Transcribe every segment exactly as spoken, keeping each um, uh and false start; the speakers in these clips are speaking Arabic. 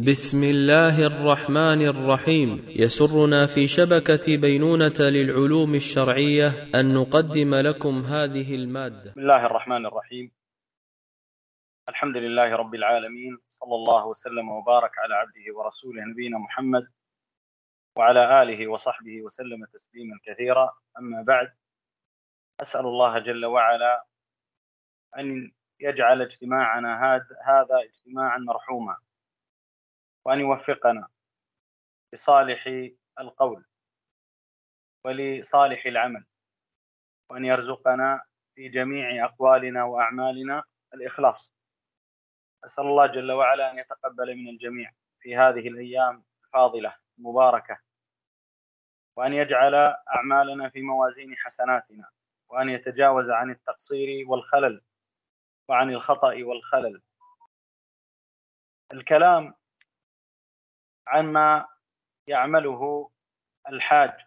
بسم الله الرحمن الرحيم. يسرنا في شبكة بينونة للعلوم الشرعية أن نقدم لكم هذه المادة. بسم الله الرحمن الرحيم. الحمد لله رب العالمين، صلى الله وسلم وبارك على عبده ورسوله نبينا محمد وعلى آله وصحبه وسلم تسليما كثيرا. أما بعد، أسأل الله جل وعلا أن يجعل اجتماعنا هذا اجتماعا مرحوما، وأن يوفقنا لصالح القول ولصالح العمل، وأن يرزقنا في جميع أقوالنا وأعمالنا الإخلاص. أسأل الله جل وعلا أن يتقبل من الجميع في هذه الأيام الفاضلة المباركة، وأن يجعل أعمالنا في موازين حسناتنا، وأن يتجاوز عن التقصير والخلل وعن الخطأ والخلل. الكلام عما يعمله الحاج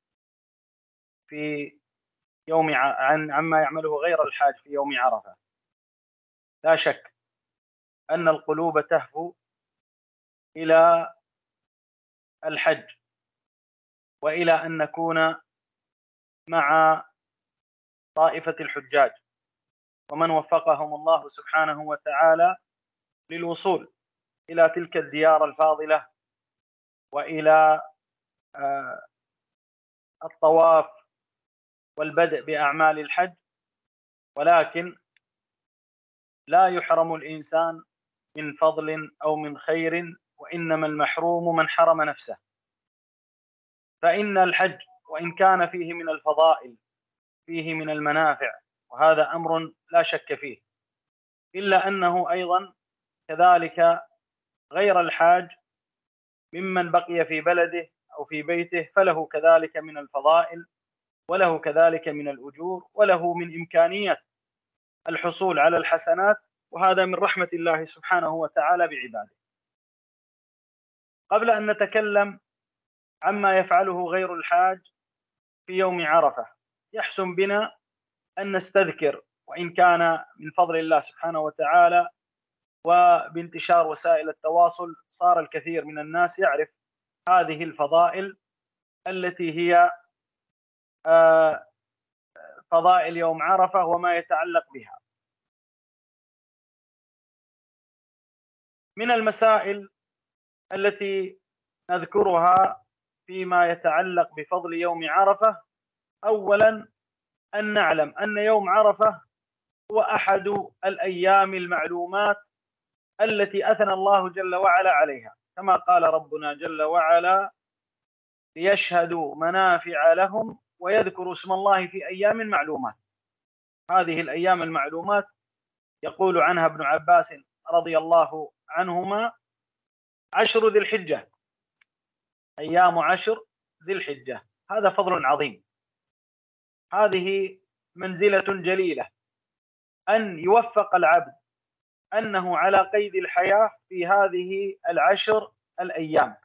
في يوم عن عما يعمله غير الحاج في يوم عرفة. لا شك أن القلوب تهفو إلى الحج، وإلى أن نكون مع طائفة الحجاج ومن وفقهم الله سبحانه وتعالى للوصول إلى تلك الديار الفاضلة وإلى الطواف والبدء بأعمال الحج. ولكن لا يحرم الإنسان من فضل أو من خير، وإنما المحروم من حرم نفسه. فإن الحج وإن كان فيه من الفضائل، فيه من المنافع، وهذا أمر لا شك فيه، إلا أنه أيضا كذلك غير الحاج ممن بقي في بلده أو في بيته فله كذلك من الفضائل، وله كذلك من الأجور، وله من إمكانية الحصول على الحسنات، وهذا من رحمة الله سبحانه وتعالى بعباده. قبل أن نتكلم عما يفعله غير الحاج في يوم عرفة، يحسن بنا أن نستذكر، وإن كان من فضل الله سبحانه وتعالى وبانتشار وسائل التواصل صار الكثير من الناس يعرف هذه الفضائل التي هي فضائل يوم عرفة وما يتعلق بها. من المسائل التي نذكرها فيما يتعلق بفضل يوم عرفة، أولا أن نعلم أن يوم عرفة هو أحد الأيام المعلومات التي أثنى الله جل وعلا عليها، كما قال ربنا جل وعلا: ليشهدوا منافع لهم ويذكروا اسم الله في أيام معلومات. هذه الأيام المعلومات يقول عنها ابن عباس رضي الله عنهما: عشر ذي الحجة، أيام عشر ذي الحجة. هذا فضل عظيم، هذه منزلة جليلة، أن يوفق العبد أنه على قيد الحياة في هذه العشر الأيام.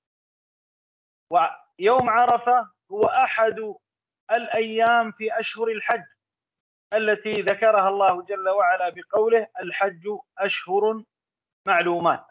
ويوم عرفة هو أحد الأيام في أشهر الحج التي ذكرها الله جل وعلا بقوله: الحج أشهر معلومات.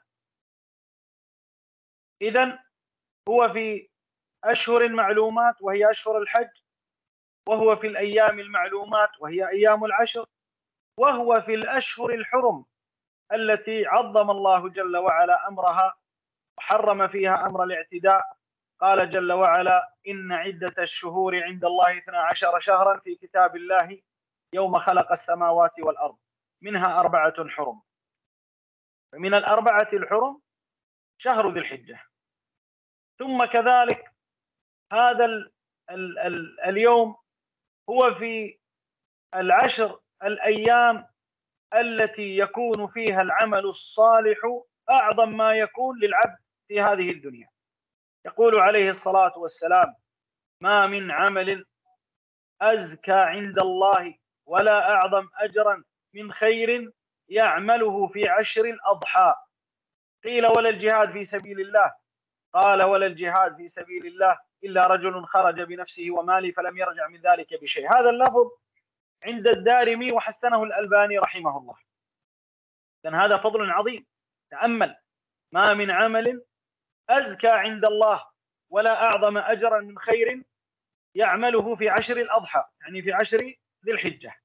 إذن هو في أشهر معلومات وهي أشهر الحج، وهو في الأيام المعلومات وهي أيام العشر، وهو في الأشهر الحرم التي عظم الله جل وعلا أمرها وحرم فيها أمر الاعتداء. قال جل وعلا: إن عدة الشهور عند الله اثنا عشر شهرا في كتاب الله يوم خلق السماوات والأرض منها أربعة حرم. فمن الأربعة الحرم شهر ذي الحجة. ثم كذلك هذا ال ال ال اليوم هو في العشر الأيام التي يكون فيها العمل الصالح أعظم ما يكون للعبد في هذه الدنيا. يقول عليه الصلاة والسلام: ما من عمل أزكى عند الله ولا أعظم أجرا من خير يعمله في عشر الأضحى. قيل: ولا الجهاد في سبيل الله؟ قال: ولا الجهاد في سبيل الله إلا رجل خرج بنفسه وماله فلم يرجع من ذلك بشيء. هذا اللفظ عند الدارمي وحسنه الألباني رحمه الله. إذن هذا فضل عظيم. تأمل ما من عمل أزكى عند الله ولا أعظم أجرا من خير يعمله في عشر الأضحى، يعني في عشر ذي الحجة.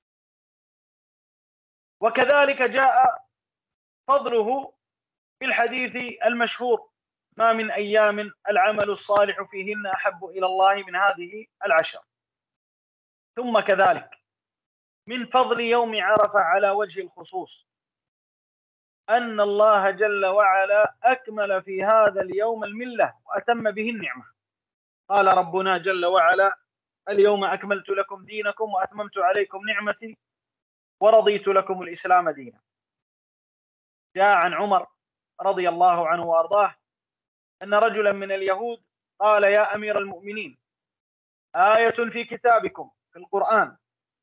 وكذلك جاء فضله في الحديث المشهور: ما من أيام العمل الصالح فيهن أحب إلى الله من هذه العشر. ثم كذلك من فضل يوم عرفة على وجه الخصوص أن الله جل وعلا أكمل في هذا اليوم الملة وأتم به النعمة. قال ربنا جل وعلا: اليوم أكملت لكم دينكم وأتممت عليكم نعمتي ورضيت لكم الإسلام دينا. جاء عن عمر رضي الله عنه وأرضاه أن رجلا من اليهود قال: يا أمير المؤمنين، آية في كتابكم في القرآن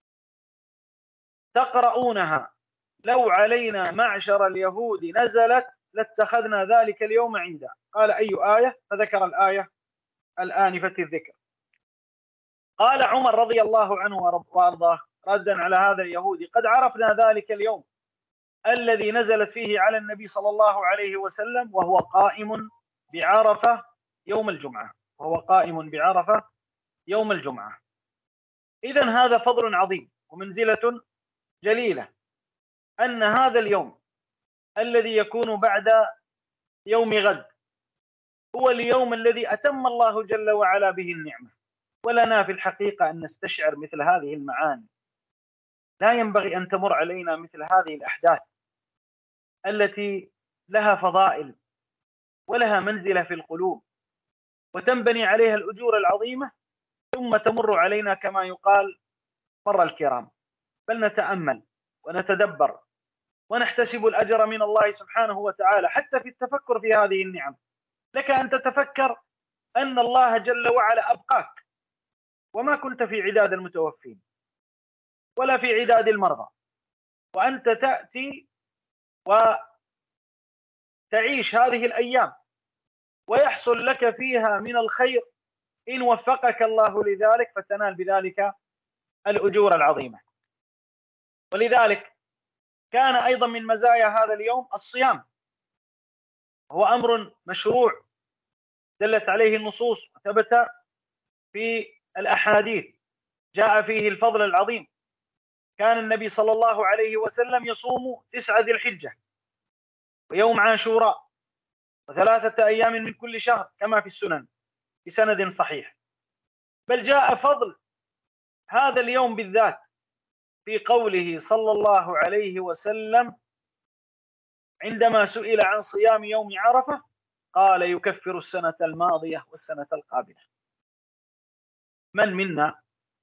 تقرؤونها لو علينا معشر اليهود نزلت لاتخذنا ذلك اليوم عيدا. قال: أي آية؟ فذكر الآية الآنفة الذكر. قال عمر رضي الله عنه وأرضاه ردا على هذا اليهودي: قد عرفنا ذلك اليوم الذي نزلت فيه على النبي صلى الله عليه وسلم وهو قائم بعرفة يوم الجمعة وهو قائم بعرفة يوم الجمعة. إذن هذا فضل عظيم ومنزلة جليلة، أن هذا اليوم الذي يكون بعد يوم غد هو اليوم الذي أتم الله جل وعلا به النعمة. ولنا في الحقيقة أن نستشعر مثل هذه المعاني. لا ينبغي أن تمر علينا مثل هذه الأحداث التي لها فضائل ولها منزلة في القلوب وتنبني عليها الأجور العظيمة، ثم تمر علينا كما يقال مر الكرام. بل نتأمل ونتدبر ونحتسب الأجر من الله سبحانه وتعالى حتى في التفكر في هذه النعم. لك أن تتفكر أن الله جل وعلا أبقاك وما كنت في عداد المتوفين ولا في عداد المرضى، وأنت تأتي وتعيش هذه الأيام ويحصل لك فيها من الخير إن وفقك الله لذلك، فتنال بذلك الأجور العظيمة. ولذلك كان أيضا من مزايا هذا اليوم الصيام، هو أمر مشروع دلت عليه النصوص وثبت في الأحاديث، جاء فيه الفضل العظيم. كان النبي صلى الله عليه وسلم يصوم تسعة ذي الحجة ويوم عاشوراء وثلاثة أيام من كل شهر كما في السنن بسند صحيح. بل جاء فضل هذا اليوم بالذات في قوله صلى الله عليه وسلم عندما سئل عن صيام يوم عرفة قال: يكفر السنة الماضية والسنة القابلة. من منا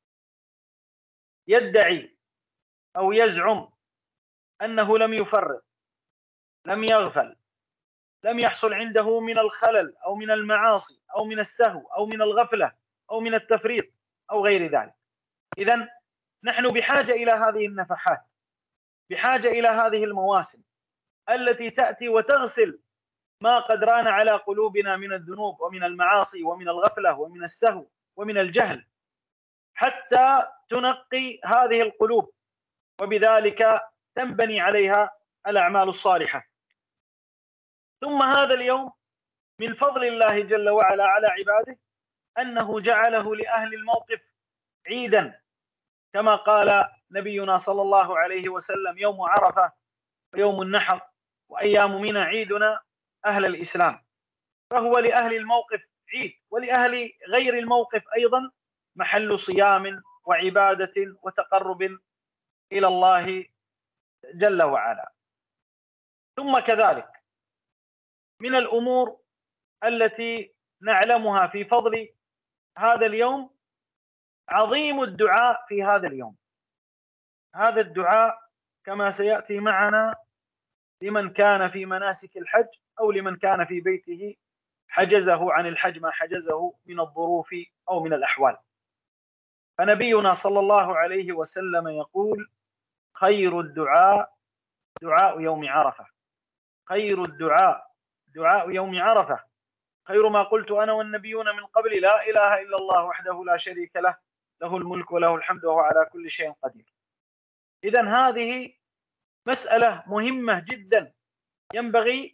يدعي أو يزعم أنه لم يفرط، لم يغفل، لم يحصل عنده من الخلل أو من المعاصي أو من السهو أو من الغفلة أو من التفريط أو غير ذلك؟ إذن نحن بحاجة إلى هذه النفحات، بحاجة إلى هذه المواسم التي تأتي وتغسل ما قد ران على قلوبنا من الذنوب ومن المعاصي ومن الغفلة ومن السهو ومن الجهل، حتى تنقي هذه القلوب وبذلك تنبني عليها الأعمال الصالحة. ثم هذا اليوم من فضل الله جل وعلا على عباده أنه جعله لأهل الموقف عيدا، كما قال نبينا صلى الله عليه وسلم: يوم عرفة ويوم النحر وأيام منى عيدنا أهل الإسلام. فهو لأهل الموقف عيد، ولأهل غير الموقف أيضا محل صيام وعبادة وتقرب إلى الله جل وعلا. ثم كذلك من الأمور التي نعلمها في فضل هذا اليوم عظيم الدعاء في هذا اليوم. هذا الدعاء كما سيأتي معنا لمن كان في مناسك الحج أو لمن كان في بيته حجزه عن الحج ما حجزه من الظروف أو من الأحوال. فنبينا صلى الله عليه وسلم يقول: خير الدعاء دعاء يوم عرفة، خير الدعاء دعاء يوم عرفة، خير ما قلت أنا والنبيون من قبل لا إله إلا الله وحده لا شريك له، له الملك وله الحمد وهو على كل شيء قدير. إذن هذه مسألة مهمة جدا ينبغي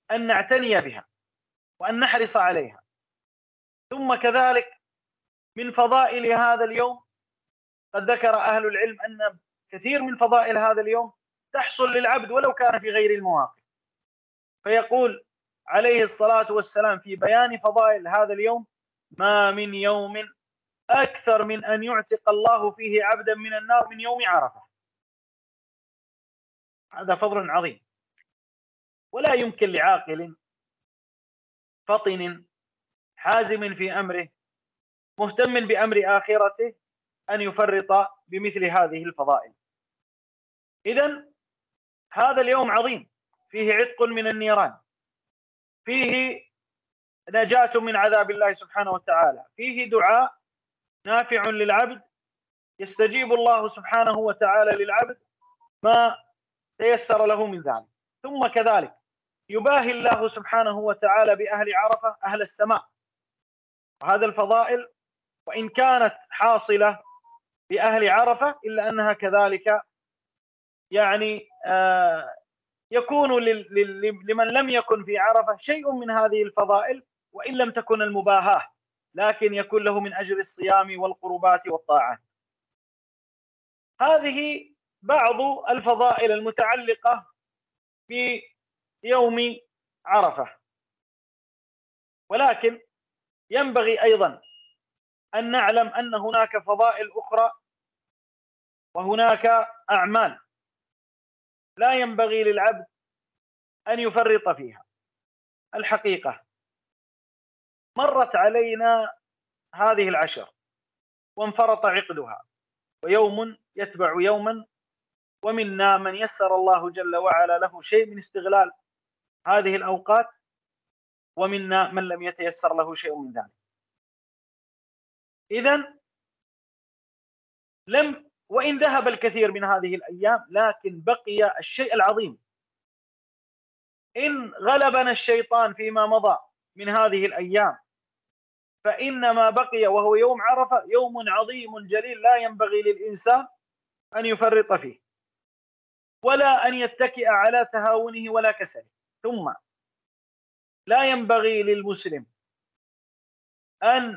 أن نعتني بها وأن نحرص عليها. ثم كذلك من فضائل هذا اليوم، قد ذكر أهل العلم أن كثير من فضائل هذا اليوم تحصل للعبد ولو كان في غير المواقف. فيقول عليه الصلاة والسلام في بيان فضائل هذا اليوم: ما من يوم أكثر من أن يعتق الله فيه عبدا من النار من يوم عرفة. هذا فضل عظيم، ولا يمكن لعاقل فطن حازم في أمره مهتم بأمر آخرته أن يفرط بمثل هذه الفضائل. إذن هذا اليوم عظيم، فيه عتق من النيران، فيه نجاة من عذاب الله سبحانه وتعالى، فيه دعاء نافع للعبد، يستجيب الله سبحانه وتعالى للعبد ما تيسر له من ذلك. ثم كذلك يباهي الله سبحانه وتعالى بأهل عرفة أهل السماء. وهذا الفضائل وإن كانت حاصلة بأهل عرفة إلا أنها كذلك يعني آه يكون لمن لم يكن في عرفة شيء من هذه الفضائل، وإن لم تكن المباهاة، لكن يكون له من أجل الصيام والقربات والطاعات. هذه بعض الفضائل المتعلقة بيوم عرفة. ولكن ينبغي أيضا أن نعلم أن هناك فضائل أخرى وهناك أعمال لا ينبغي للعبد أن يفرط فيها. الحقيقة مرت علينا هذه العشر وانفرط عقدها، ويوم يتبع يوما، ومنا من يسر الله جل وعلا له شيء من استغلال هذه الأوقات، ومنا من لم يتيسر له شيء من ذلك. إذن لم وإن ذهب الكثير من هذه الأيام، لكن بقي الشيء العظيم. إن غلبنا الشيطان فيما مضى من هذه الأيام، فإن ما بقي وهو يوم عرفة يوم عظيم جليل لا ينبغي للإنسان أن يفرط فيه، ولا أن يتكئ على تهاونه ولا كسله. ثم لا ينبغي للمسلم أن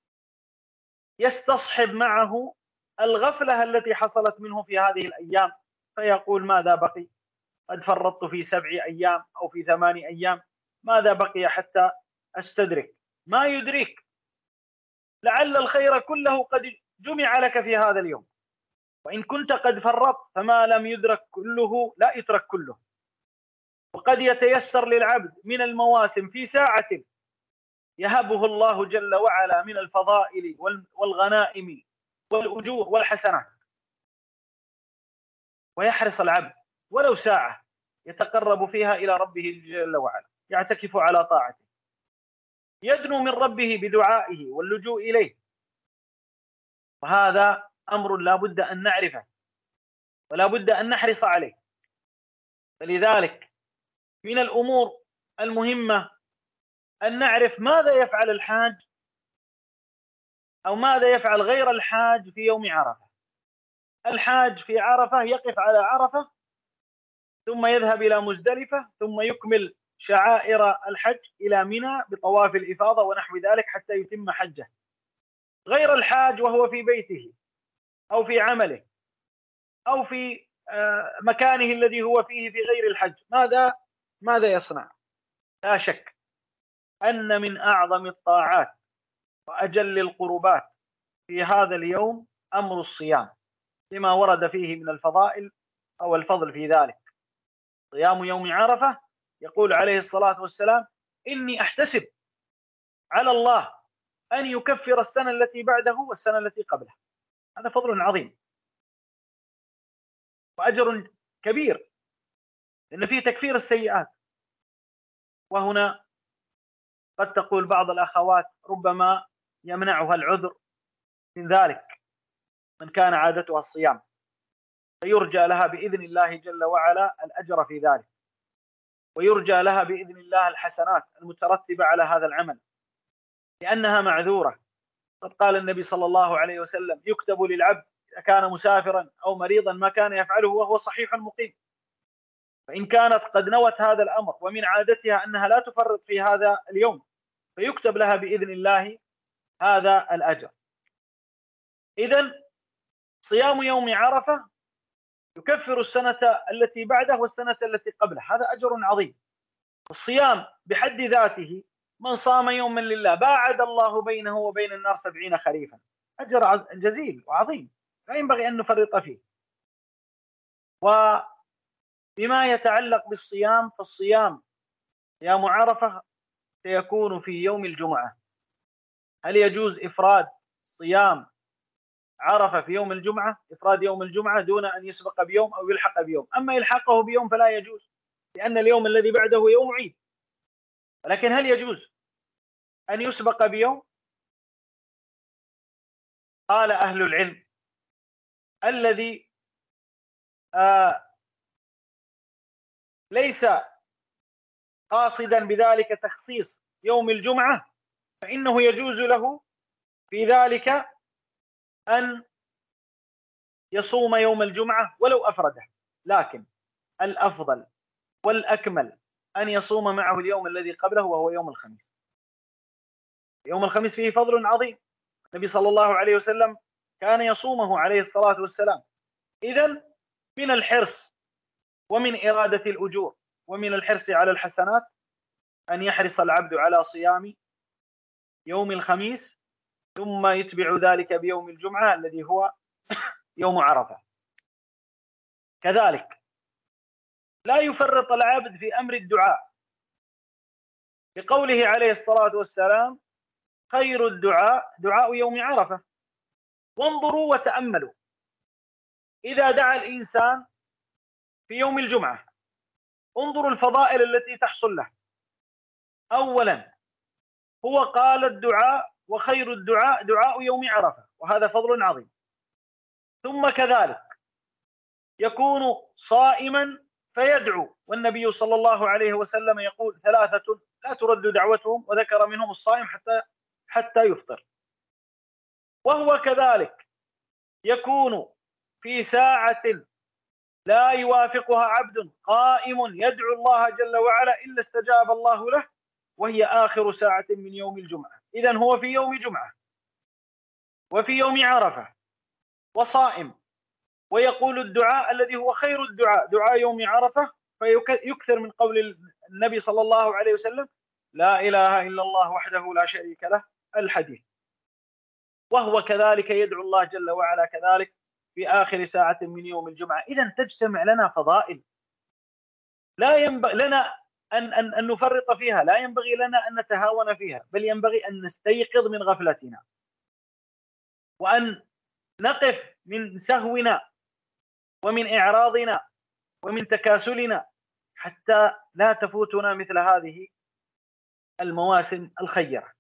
يستصحب معه الغفلة التي حصلت منه في هذه الأيام، فيقول ماذا بقي؟ قد فرطت في سبع أيام أو في ثمان أيام، ماذا بقي حتى أستدرك؟ ما يدرك، لعل الخير كله قد جمع لك في هذا اليوم، وإن كنت قد فرطت فما لم يدرك كله لا يترك كله. وقد يتيسر للعبد من المواسم في ساعة يهبه الله جل وعلا من الفضائل والغنائم والأجور والحسنات، ويحرص العبد ولو ساعة يتقرب فيها إلى ربه جل وعلا، يعتكف على طاعته، يدنو من ربه بدعائه واللجوء إليه. وهذا أمر لا بد أن نعرفه ولا بد أن نحرص عليه. فلذلك من الأمور المهمة أن نعرف ماذا يفعل الحاج أو ماذا يفعل غير الحاج في يوم عرفة. الحاج في عرفة يقف على عرفة، ثم يذهب إلى مزدلفة، ثم يكمل شعائر الحج إلى منى بطواف الإفاضة ونحو ذلك حتى يتم حجه. غير الحاج وهو في بيته أو في عمله أو في مكانه الذي هو فيه في غير الحج، ماذا ماذا يصنع؟ لا شك أن من أعظم الطاعات وأجل القربات في هذا اليوم أمر الصيام، لما ورد فيه من الفضائل أو الفضل في ذلك. صيام يوم عرفة يقول عليه الصلاة والسلام: إني أحتسب على الله أن يكفر السنة التي بعده والسنة التي قبله. هذا فضل عظيم وأجر كبير، لأن فيه تكفير السيئات. وهنا قد تقول بعض الأخوات ربما يمنعها العذر من ذلك، من كان عادتها الصيام، فيرجى لها بإذن الله جل وعلا الأجر في ذلك، ويرجى لها بإذن الله الحسنات المترتبة على هذا العمل، لأنها معذورة. قد قال النبي صلى الله عليه وسلم: يكتب للعبد إذا كان مسافرا أو مريضا ما كان يفعله وهو صحيح مقيم. فإن كانت قد نوت هذا الأمر ومن عادتها أنها لا تفرط في هذا اليوم فيكتب لها بإذن الله هذا الأجر. إذن صيام يوم عرفة يكفر السنة التي بعده والسنة التي قبله، هذا أجر عظيم. الصيام بحد ذاته من صام يوما لله باعد الله بينه وبين النار سبعين خريفا، أجر جزيل وعظيم لا ينبغي أن نفرط فيه. وبما يتعلق بالصيام فالصيام يوم عرفة سيكون في يوم الجمعة. هل يجوز إفراد صيام عرفة في يوم الجمعة، إفراد يوم الجمعة دون أن يسبق بيوم أو يلحق بيوم؟ أما يلحقه بيوم فلا يجوز، لأن اليوم الذي بعده يوم عيد. ولكن هل يجوز أن يسبق بيوم؟ قال أهل العلم الذي آه ليس قاصدا بذلك تخصيص يوم الجمعة فإنه يجوز له في ذلك أن يصوم يوم الجمعة ولو أفرده، لكن الأفضل والأكمل أن يصوم معه اليوم الذي قبله وهو يوم الخميس. يوم الخميس فيه فضل عظيم، النبي صلى الله عليه وسلم كان يصومه عليه الصلاة والسلام. إذن من الحرص ومن إرادة الأجور ومن الحرص على الحسنات أن يحرص العبد على صيام يوم الخميس ثم يتبع ذلك بيوم الجمعة الذي هو يوم عرفة. كذلك لا يفرط العبد في أمر الدعاء، بقوله عليه الصلاة والسلام خير الدعاء دعاء يوم عرفة. وانظروا وتأملوا، إذا دعا الإنسان في يوم الجمعة انظروا الفضائل التي تحصل له. أولا هو قال الدعاء وخير الدعاء دعاء يوم عرفة، وهذا فضل عظيم. ثم كذلك يكون صائما فيدعو، والنبي صلى الله عليه وسلم يقول ثلاثة لا ترد دعوتهم، وذكر منهم الصائم حتى حتى يفطر. وهو كذلك يكون في ساعة لا يوافقها عبد قائم يدعو الله جل وعلا إلا استجاب الله له، وهي آخر ساعة من يوم الجمعة. إذن هو في يوم جمعة وفي يوم عرفة وصائم، ويقول الدعاء الذي هو خير الدعاء دعاء يوم عرفة، فيكثر من قول النبي صلى الله عليه وسلم لا إله إلا الله وحده لا شريك له الحديث. وهو كذلك يدعو الله جل وعلا كذلك في آخر ساعة من يوم الجمعة. إذن تجتمع لنا فضائل لا ينبغي لنا أن, أن, أن نفرط فيها، لا ينبغي لنا أن نتهاون فيها، بل ينبغي أن نستيقظ من غفلتنا وأن نقف من سهونا ومن إعراضنا ومن تكاسلنا حتى لا تفوتنا مثل هذه المواسم الخيرة.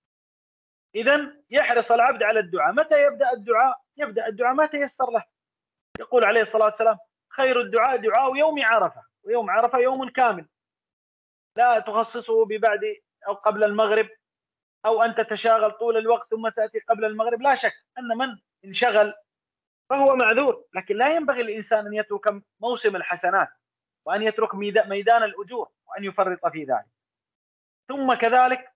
إذن يحرص العبد على الدعاء. متى يبدأ الدعاء؟ يبدأ الدعاء ما تيسر له. يقول عليه الصلاة والسلام خير الدعاء دعاء يوم عرفة، ويوم عرفة يوم كامل لا تخصصه ببعد أو قبل المغرب، أو أن تتشاغل طول الوقت ثم تأتي قبل المغرب. لا شك أن من انشغل فهو معذور، لكن لا ينبغي الإنسان أن يترك موسم الحسنات وأن يترك ميدان الأجور وأن يفرط في ذلك. ثم كذلك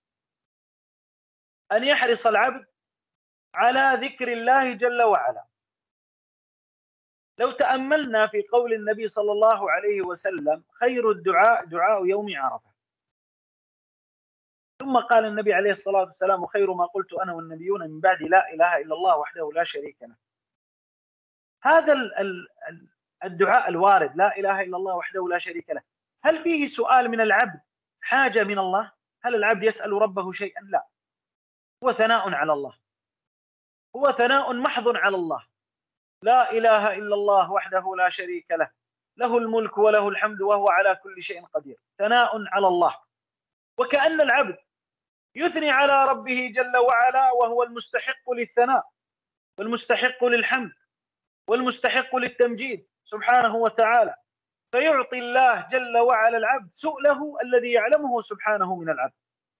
أن يحرص العبد على ذكر الله جل وعلا. لو تأملنا في قول النبي صلى الله عليه وسلم خير الدعاء دعاء يوم عرفة، ثم قال النبي عليه الصلاة والسلام خير ما قلت أنا والنبيون من بعد لا إله إلا الله وحده لا شريك له. هذا الدعاء الوارد لا إله إلا الله وحده لا شريك له، هل فيه سؤال من العبد حاجة من الله؟ هل العبد يسأل ربه شيئا؟ لا، هو ثناء على الله، هو ثناء محض على الله. لا إله إلا الله وحده لا شريك له له الملك وله الحمد وهو على كل شيء قدير، ثناء على الله. وكأن العبد يثني على ربه جل وعلا وهو المستحق للثناء والمستحق للحمد والمستحق للتمجيد سبحانه وتعالى، فيعطي الله جل وعلا العبد سؤله الذي يعلمه سبحانه من العبد.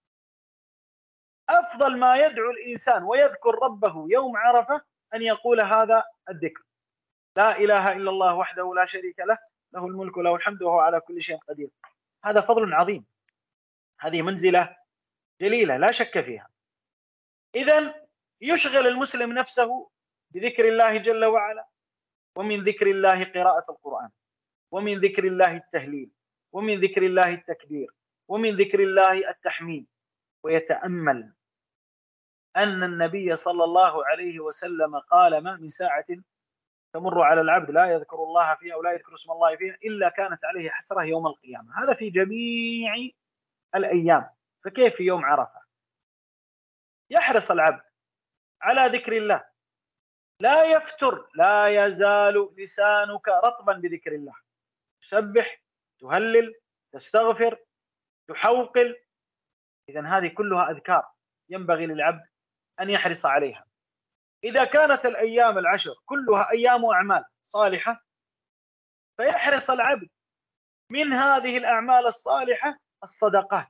أفضل ما يدعو الإنسان ويذكر ربه يوم عرفة أن يقول هذا الذكر لا إله إلا الله وحده لا شريك له له الملك وله الحمد وهو على كل شيء قدير. هذا فضل عظيم، هذه منزلة جليلة لا شك فيها. إذن يشغل المسلم نفسه بذكر الله جل وعلا، ومن ذكر الله قراءة القرآن، ومن ذكر الله التهليل، ومن ذكر الله التكبير، ومن ذكر الله التحميد، ويتأمل أن النبي صلى الله عليه وسلم قال: ما من ساعة تمر على العبد لا يذكر الله فيها أو لا يذكر اسم الله فيها إلا كانت عليه حسرة يوم القيامة. هذا في جميع الأيام، فكيف في يوم عرفة؟ يحرص العبد على ذكر الله، لا يفتر، لا يزال لسانك رطبا بذكر الله، تسبح، تهلل، تستغفر، تحوقل. إذن هذه كلها أذكار ينبغي للعبد أن يحرص عليها. إذا كانت الأيام العشر كلها أيام أعمال صالحة، فيحرص العبد من هذه الأعمال الصالحة الصدقات.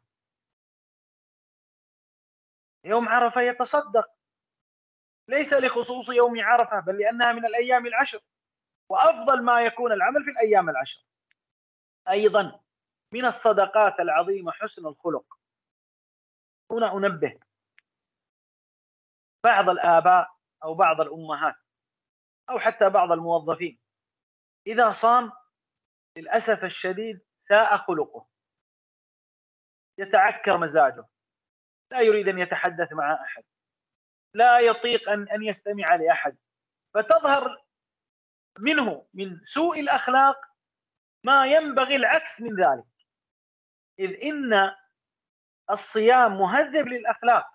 يوم عرفة يتصدق، ليس لخصوص يوم عرفة بل لأنها من الأيام العشر، وأفضل ما يكون العمل في الأيام العشر. أيضا من الصدقات العظيمة حسن الخلق. هنا أنبه بعض الآباء أو بعض الأمهات أو حتى بعض الموظفين، إذا صام للأسف الشديد ساء خلقه، يتعكر مزاجه، لا يريد أن يتحدث مع أحد، لا يطيق أن أن يستمع لأحد، فتظهر منه من سوء الأخلاق ما ينبغي العكس من ذلك، إذ إن الصيام مهذب للأخلاق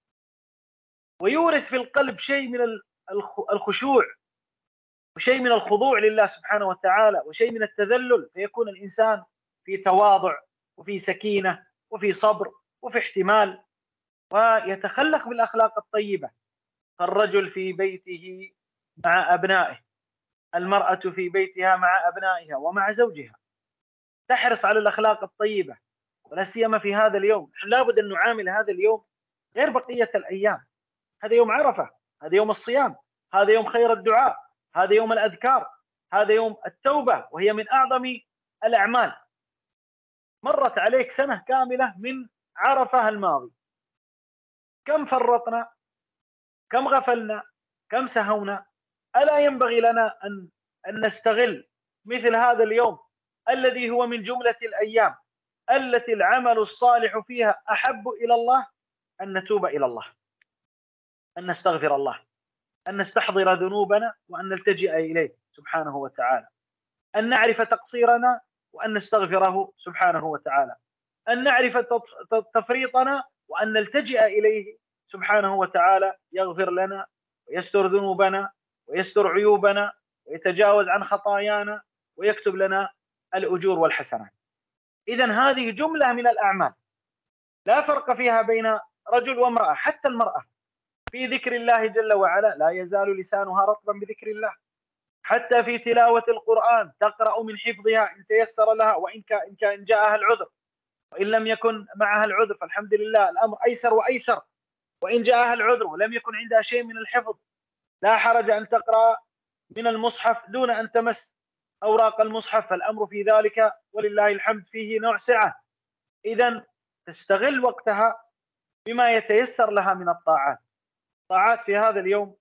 ويورث في القلب شيء من الخشوع وشيء من الخضوع لله سبحانه وتعالى وشيء من التذلل، فيكون الإنسان في تواضع وفي سكينة وفي صبر وفي احتمال، ويتخلق بالأخلاق الطيبة. فالرجل في بيته مع أبنائه، المرأة في بيتها مع أبنائها ومع زوجها، تحرص على الأخلاق الطيبة، ولا سيما في هذا اليوم. لابد أن نعامل هذا اليوم غير بقية الأيام. هذا يوم عرفة، هذا يوم الصيام، هذا يوم خير الدعاء، هذا يوم الأذكار، هذا يوم التوبة وهي من أعظم الأعمال. مرت عليك سنة كاملة من عرفة الماضي، كم فرطنا، كم غفلنا، كم سهونا. ألا ينبغي لنا أن أن نستغل مثل هذا اليوم الذي هو من جملة الأيام التي العمل الصالح فيها أحب إلى الله، أن نتوب إلى الله، أن نستغفر الله، أن نستحضر ذنوبنا وأن نلتجئ إليه سبحانه وتعالى، أن نعرف تقصيرنا وأن نستغفره سبحانه وتعالى، أن نعرف تفريطنا وأن نلتجئ إليه سبحانه وتعالى يغفر لنا ويستر ذنوبنا ويستر عيوبنا ويتجاوز عن خطايانا ويكتب لنا الأجور والحسنات. إذن هذه جملة من الأعمال لا فرق فيها بين رجل وامرأة، حتى المرأة في ذكر الله جل وعلا لا يزال لسانها رطبا بذكر الله، حتى في تلاوة القرآن تقرأ من حفظها إن تيسر لها، وإن كان كان جاءها العذر، وإن لم يكن معها العذر فالحمد لله الأمر أيسر وأيسر، وإن جاءها العذر ولم يكن عندها شيء من الحفظ لا حرج أن تقرأ من المصحف دون أن تمس أوراق المصحف، فالأمر في ذلك ولله الحمد فيه نوع سعة. إذن تستغل وقتها بما يتيسر لها من الطاعات. الطاعات في هذا اليوم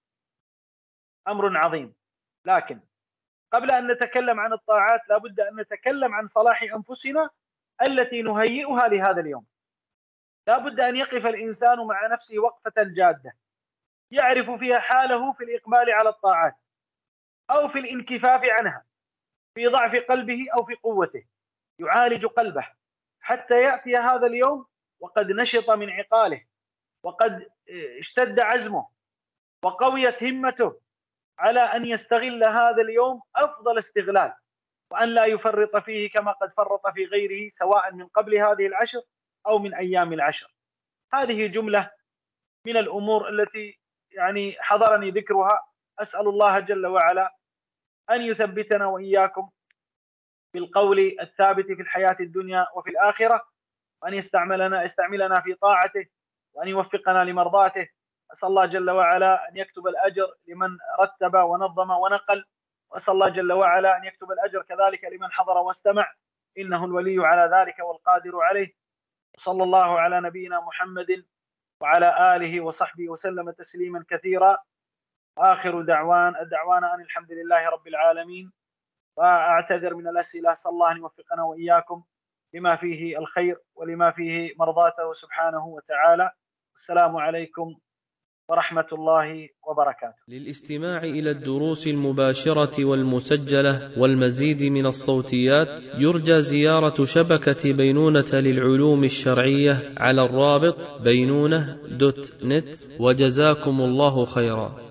أمر عظيم، لكن قبل أن نتكلم عن الطاعات لابد أن نتكلم عن صلاح أنفسنا التي نهيئها لهذا اليوم. لابد أن يقف الإنسان مع نفسه وقفة جادة يعرف فيها حاله في الإقبال على الطاعات أو في الانكفاف عنها، في ضعف قلبه أو في قوته، يعالج قلبه حتى يأتي هذا اليوم وقد نشط من عقاله، وقد اشتد عزمه، وقويت همته على أن يستغل هذا اليوم أفضل استغلال، وأن لا يفرط فيه كما قد فرط في غيره سواء من قبل هذه العشر أو من أيام العشر. هذه جملة من الأمور التي يعني حضرني ذكرها. أسأل الله جل وعلا أن يثبتنا وإياكم بالقول الثابت في الحياة الدنيا وفي الآخرة، وأن يستعملنا يستعملنا في طاعته، وأن يوفقنا لمرضاته. أسأل الله جل وعلا أن يكتب الأجر لمن رتب ونظم ونقل، وأسأل الله جل وعلا أن يكتب الأجر كذلك لمن حضر واستمع، إنه الولي على ذلك والقادر عليه. صلى الله على نبينا محمد وعلى آله وصحبه وسلم تسليما كثيرا. آخر دعوان الدعوانا أن الحمد لله رب العالمين. وأعتذر من الأسئلة، أسأل الله أن يوفقنا وإياكم لما فيه الخير ولما فيه مرضاته سبحانه وتعالى. السلام عليكم ورحمة الله وبركاته. للاستماع إلى الدروس المباشرة والمسجلة والمزيد من الصوتيات يرجى زيارة شبكة بينونة للعلوم الشرعية على الرابط بينونة دوت نت، وجزاكم الله خيرا.